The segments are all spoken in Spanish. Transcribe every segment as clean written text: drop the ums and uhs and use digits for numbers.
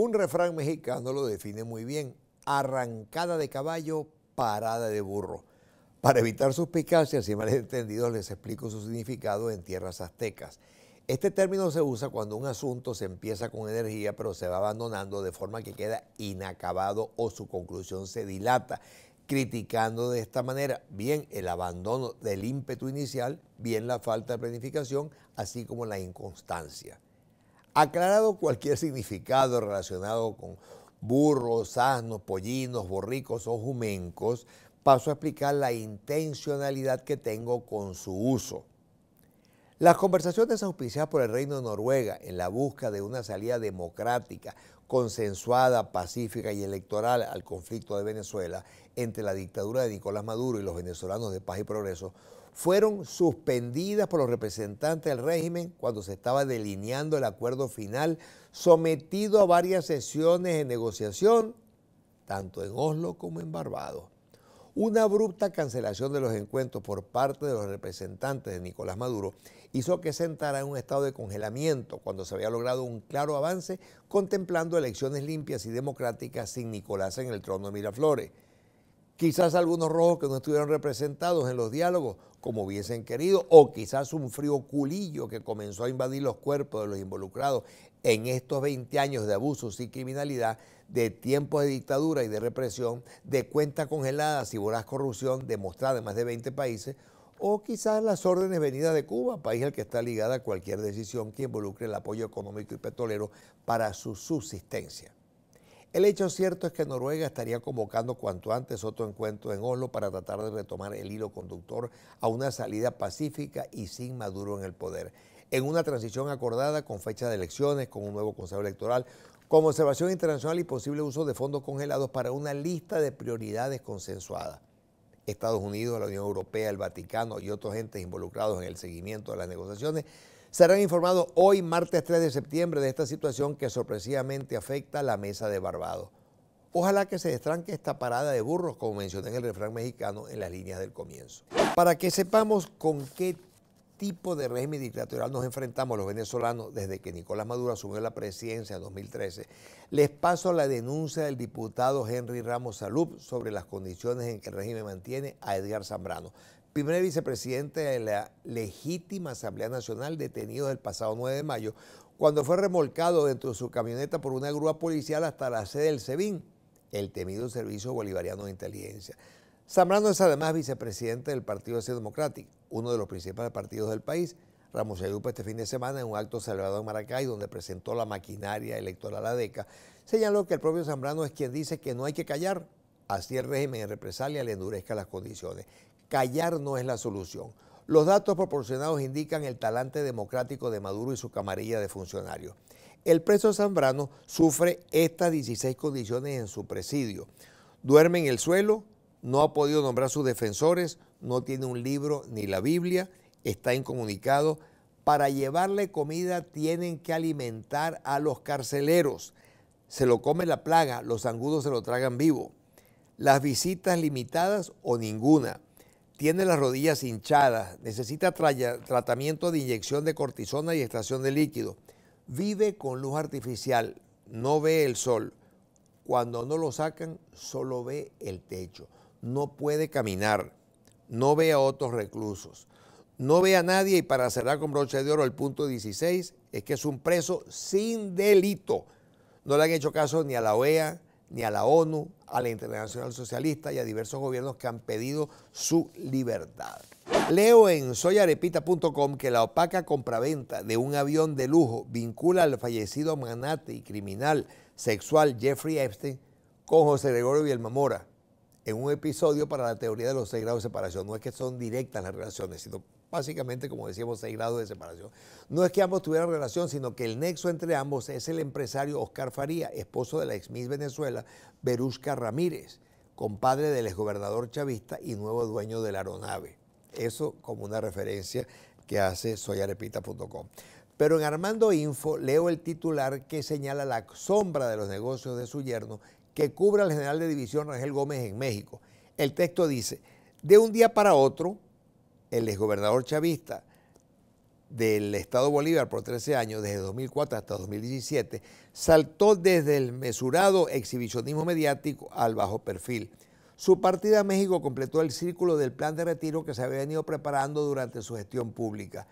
Un refrán mexicano lo define muy bien: arrancada de caballo, parada de burro. Para evitar suspicacias y malentendidos les explico su significado en tierras aztecas. Este término se usa cuando un asunto se empieza con energía pero se va abandonando de forma que queda inacabado o su conclusión se dilata, criticando de esta manera bien el abandono del ímpetu inicial, bien la falta de planificación, así como la inconstancia. Aclarado cualquier significado relacionado con burros, asnos, pollinos, borricos o jumencos, paso a explicar la intencionalidad que tengo con su uso. Las conversaciones auspiciadas por el Reino de Noruega en la búsqueda de una salida democrática, consensuada, pacífica y electoral al conflicto de Venezuela entre la dictadura de Nicolás Maduro y los venezolanos de Paz y Progreso fueron suspendidas por los representantes del régimen cuando se estaba delineando el acuerdo final, sometido a varias sesiones de negociación, tanto en Oslo como en Barbados. Una abrupta cancelación de los encuentros por parte de los representantes de Nicolás Maduro hizo que se entrara en un estado de congelamiento cuando se había logrado un claro avance contemplando elecciones limpias y democráticas sin Nicolás en el trono de Miraflores. Quizás algunos rojos que no estuvieron representados en los diálogos como hubiesen querido, o quizás un frío culillo que comenzó a invadir los cuerpos de los involucrados en estos 20 años de abusos y criminalidad, de tiempos de dictadura y de represión, de cuentas congeladas y voraz corrupción demostrada en más de 20 países, o quizás las órdenes venidas de Cuba, país al que está ligada cualquier decisión que involucre el apoyo económico y petrolero para su subsistencia. El hecho cierto es que Noruega estaría convocando cuanto antes otro encuentro en Oslo para tratar de retomar el hilo conductor a una salida pacífica y sin Maduro en el poder, en una transición acordada con fecha de elecciones, con un nuevo consejo electoral, con observación internacional y posible uso de fondos congelados para una lista de prioridades consensuadas. Estados Unidos, la Unión Europea, el Vaticano y otros entes involucrados en el seguimiento de las negociaciones serán informados hoy, martes 3 de septiembre, de esta situación que sorpresivamente afecta a la mesa de Barbados. Ojalá que se destranque esta parada de burros, como mencioné en el refrán mexicano en las líneas del comienzo. Para que sepamos con qué tipo de régimen dictatorial nos enfrentamos los venezolanos desde que Nicolás Maduro asumió la presidencia en 2013, les paso la denuncia del diputado Henry Ramos Salub sobre las condiciones en que el régimen mantiene a Edgar Zambrano, primer vicepresidente de la legítima Asamblea Nacional, detenido el pasado 9 de mayo, cuando fue remolcado dentro de su camioneta por una grúa policial hasta la sede del SEBIN, el temido Servicio Bolivariano de Inteligencia. Zambrano es además vicepresidente del Partido Acción Democrática, uno de los principales partidos del país. Ramos Salub este fin de semana, en un acto celebrado en Maracay, donde presentó la maquinaria electoral ADECA, señaló que el propio Zambrano es quien dice que no hay que callar, así el régimen en represalia le endurezca las condiciones. Callar no es la solución. Los datos proporcionados indican el talante democrático de Maduro y su camarilla de funcionarios. El preso Zambrano sufre estas 16 condiciones en su presidio. Duerme en el suelo, no ha podido nombrar sus defensores, no tiene un libro ni la Biblia, está incomunicado. Para llevarle comida tienen que alimentar a los carceleros. Se lo come la plaga, los zancudos se lo tragan vivo. Las visitas limitadas o ninguna. Tiene las rodillas hinchadas, necesita tratamiento de inyección de cortisona y extracción de líquido. Vive con luz artificial, no ve el sol. Cuando no lo sacan, solo ve el techo. No puede caminar, no ve a otros reclusos, no ve a nadie, y para cerrar con broche de oro el punto 16 es que es un preso sin delito. No le han hecho caso ni a la OEA, ni a la ONU, a la Internacional Socialista y a diversos gobiernos que han pedido su libertad. Leo en soyarepita.com que la opaca compraventa de un avión de lujo vincula al fallecido magnate y criminal sexual Jeffrey Epstein con José Gregorio Villamamora, en un episodio para la teoría de los 6 grados de separación. No es que son directas las relaciones, sino básicamente, como decíamos, 6 grados de separación. No es que ambos tuvieran relación, sino que el nexo entre ambos es el empresario Oscar Faría, esposo de la ex Miss Venezuela, Verushka Ramírez, compadre del exgobernador chavista y nuevo dueño de la aeronave. Eso como una referencia que hace soyarepita.com. Pero en Armando Info leo el titular que señala la sombra de los negocios de su yerno que cubre al general de división Rangel Gómez en México. El texto dice: de un día para otro, el exgobernador chavista del Estado Bolívar por 13 años, desde 2004 hasta 2017, saltó desde el mesurado exhibicionismo mediático al bajo perfil. Su partida a México completó el círculo del plan de retiro que se había venido preparando durante su gestión pública.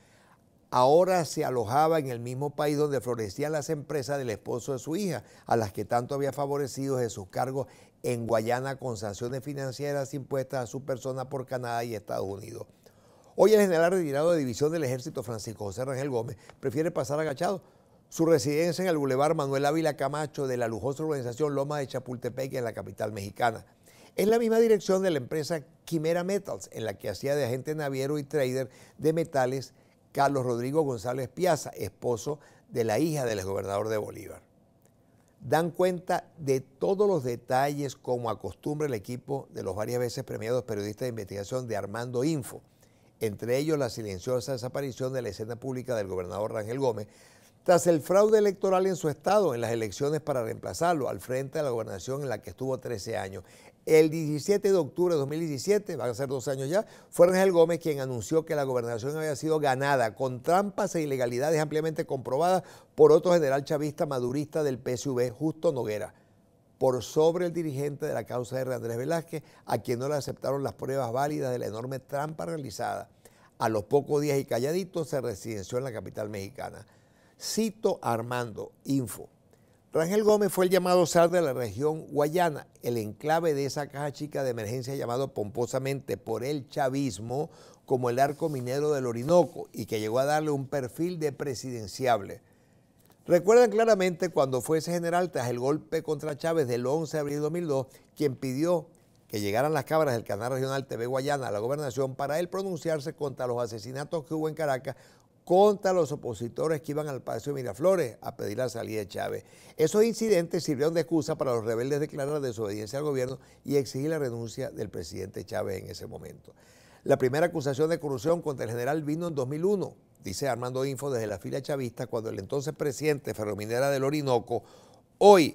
Ahora se alojaba en el mismo país donde florecían las empresas del esposo de su hija, a las que tanto había favorecido de sus cargos en Guayana con sanciones financieras impuestas a su persona por Canadá y Estados Unidos. Hoy el general retirado de división del Ejército, Francisco José Rangel Gómez, prefiere pasar agachado. Su residencia en el Boulevard Manuel Ávila Camacho de la lujosa urbanización Loma de Chapultepec, en la capital mexicana. Es la misma dirección de la empresa Quimera Metals, en la que hacía de agente naviero y trader de metales Carlos Rodrigo González Piazza, esposo de la hija del exgobernador de Bolívar. Dan cuenta de todos los detalles, como acostumbra el equipo de los varias veces premiados periodistas de investigación de Armando Info, entre ellos la silenciosa desaparición de la escena pública del gobernador Rangel Gómez, tras el fraude electoral en su estado en las elecciones para reemplazarlo al frente de la gobernación en la que estuvo 13 años. El 17 de octubre de 2017, van a ser 2 años ya, fue Rangel Gómez quien anunció que la gobernación había sido ganada con trampas e ilegalidades ampliamente comprobadas por otro general chavista madurista del PSV, Justo Noguera, por sobre el dirigente de la causa R. Andrés Velázquez, a quien no le aceptaron las pruebas válidas de la enorme trampa realizada. A los pocos días y calladitos se residenció en la capital mexicana. Cito a Armando Info. Rangel Gómez fue el llamado zar de la región Guayana, el enclave de esa caja chica de emergencia llamado pomposamente por el chavismo como el arco minero del Orinoco, y que llegó a darle un perfil de presidenciable. Recuerdan claramente cuando fue ese general tras el golpe contra Chávez del 11 de abril de 2002, quien pidió que llegaran las cámaras del canal regional TV Guayana a la gobernación para él pronunciarse contra los asesinatos que hubo en Caracas contra los opositores que iban al Palacio de Miraflores a pedir la salida de Chávez. Esos incidentes sirvieron de excusa para los rebeldes declarar desobediencia al gobierno y exigir la renuncia del presidente Chávez en ese momento. La primera acusación de corrupción contra el general vino en 2001, dice Armando Info, desde la fila chavista, cuando el entonces presidente Ferrominera del Orinoco, hoy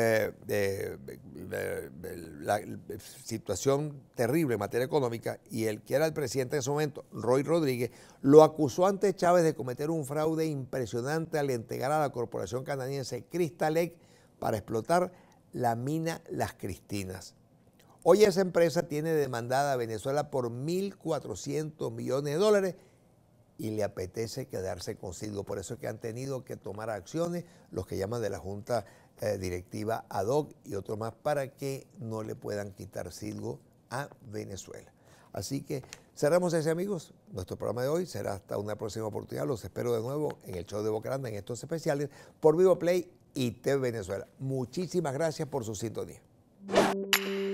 la situación terrible en materia económica, y el que era el presidente en ese momento, Roy Rodríguez, lo acusó ante Chávez de cometer un fraude impresionante al entregar a la corporación canadiense Crystalec para explotar la mina Las Cristinas. Hoy esa empresa tiene demandada a Venezuela por 1.400 millones de dólares y le apetece quedarse consigo. Por eso es que han tenido que tomar acciones los que llaman de la Junta Directiva ad hoc y otros más para que no le puedan quitar silgo a Venezuela. Así que cerramos ese, amigos. Nuestro programa de hoy será hasta una próxima oportunidad. Los espero de nuevo en el show de Boca Grande en estos especiales por Vivo Play y TV Venezuela. Muchísimas gracias por su sintonía.